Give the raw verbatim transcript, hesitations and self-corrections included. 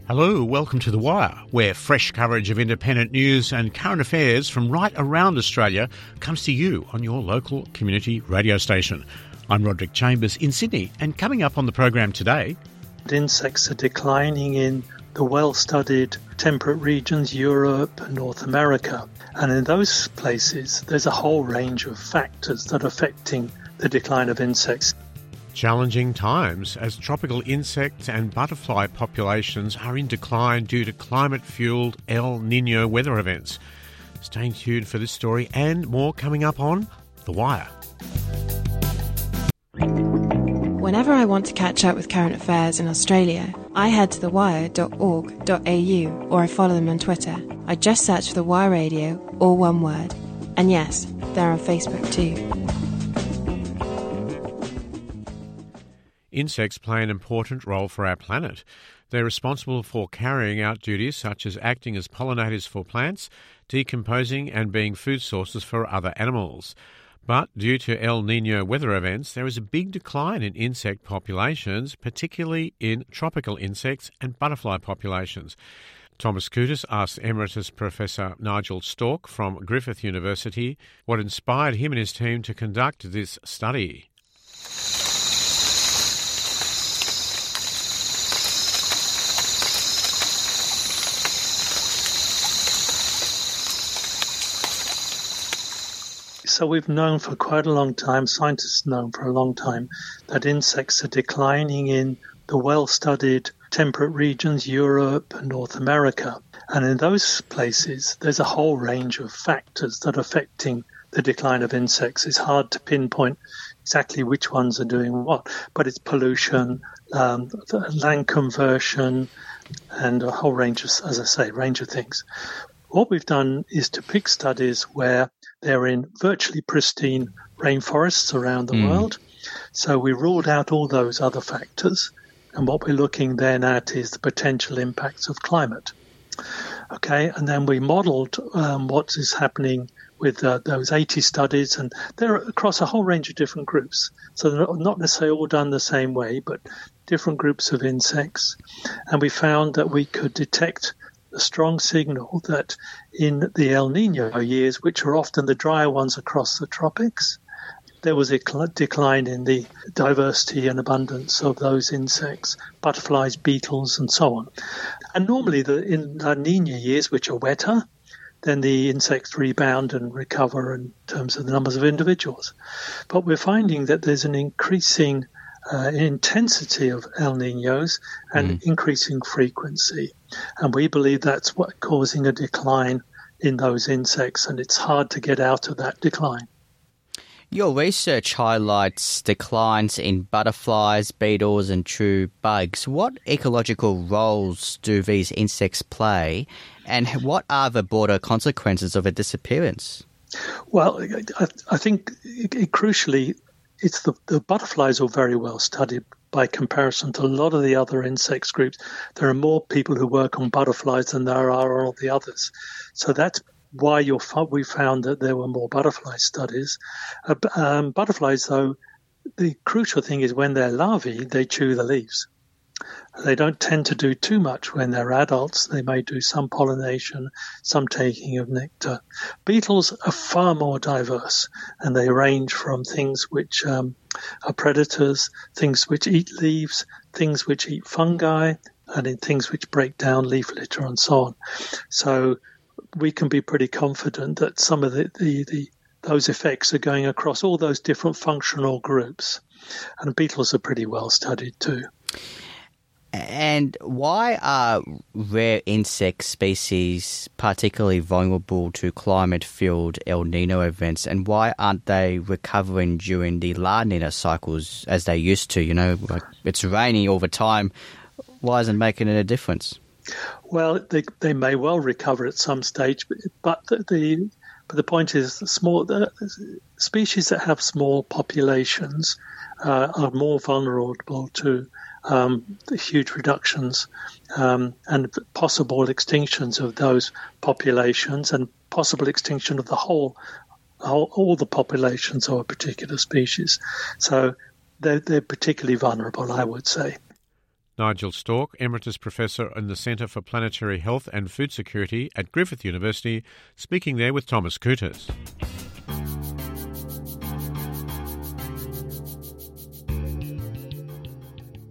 Hello, welcome to The Wire, where fresh coverage of independent news and current affairs from right around Australia comes to you on your local community radio station. I'm Roderick Chambers in Sydney, and coming up on the program today... Insects are declining in the well-studied temperate regions, Europe and North America. And in those places, there's a whole range of factors that are affecting the decline of insects. Challenging times as tropical insect and butterfly populations are in decline due to climate-fueled El Niño weather events. Stay tuned for this story and more coming up on The Wire. Whenever I want to catch up with current affairs in Australia, I head to the wire dot org dot a u or I follow them on Twitter. I just search for The Wire Radio, all one word. And yes, they're on Facebook too. Insects play an important role for our planet. They're responsible for carrying out duties such as acting as pollinators for plants, decomposing and being food sources for other animals. But due to El Niño weather events, there is a big decline in insect populations, particularly in tropical insects and butterfly populations. Thomas Kutas asked Emeritus Professor Nigel Stork from Griffith University what inspired him and his team to conduct this study. So we've known for quite a long time, scientists have known for a long time, that insects are declining in the well-studied temperate regions, Europe and North America. And in those places, there's a whole range of factors that are affecting the decline of insects. It's hard to pinpoint exactly which ones are doing what, but it's pollution, um, land conversion, and a whole range of, as I say, range of things. What we've done is to pick studies where they're in virtually pristine rainforests around the mm. world. So we ruled out all those other factors. And what we're looking then at is the potential impacts of climate. Okay, and then we modeled um, what is happening with uh, those eighty studies, and they're across a whole range of different groups. So they're not necessarily all done the same way, but different groups of insects. And we found that we could detect a strong signal that in the El Niño years, which are often the drier ones across the tropics, there was a decline in the diversity and abundance of those insects, butterflies, beetles, and so on. And normally the, in La Niña years, which are wetter, then the insects rebound and recover in terms of the numbers of individuals. But we're finding that there's an increasing Uh, intensity of El Niños and mm. increasing frequency. And we believe that's what causing a decline in those insects, and it's hard to get out of that decline. Your research highlights declines in butterflies, beetles and true bugs. What ecological roles do these insects play, and what are the broader consequences of a disappearance? Well, I, I think it, it, crucially, It's the, the butterflies are very well studied by comparison to a lot of the other insects groups. There are more people who work on butterflies than there are on all the others. So that's why you're, we found that there were more butterfly studies. Uh, um, butterflies, though, the crucial thing is when they're larvae, they chew the leaves. They don't tend to do too much when they're adults. They may do some pollination, some taking of nectar. Beetles are far more diverse, and they range from things which um, are predators, things which eat leaves, things which eat fungi, and in things which break down leaf litter and so on. So we can be pretty confident that some of the, the, the those effects are going across all those different functional groups. And beetles are pretty well studied too. And why are rare insect species particularly vulnerable to climate-fueled El Niño events, and why aren't they recovering during the La Niña cycles as they used to? You know, like it's raining all the time. Why isn't it making a difference? Well, they they may well recover at some stage, but, but the, the but the point is, the small the species that have small populations uh, are more vulnerable to Um, the huge reductions um, and possible extinctions of those populations, and possible extinction of the whole, whole all the populations of a particular species. So they're, they're particularly vulnerable, I would say. Nigel Stork, Emeritus Professor in the Centre for Planetary Health and Food Security at Griffith University, speaking there with Thomas Kutas.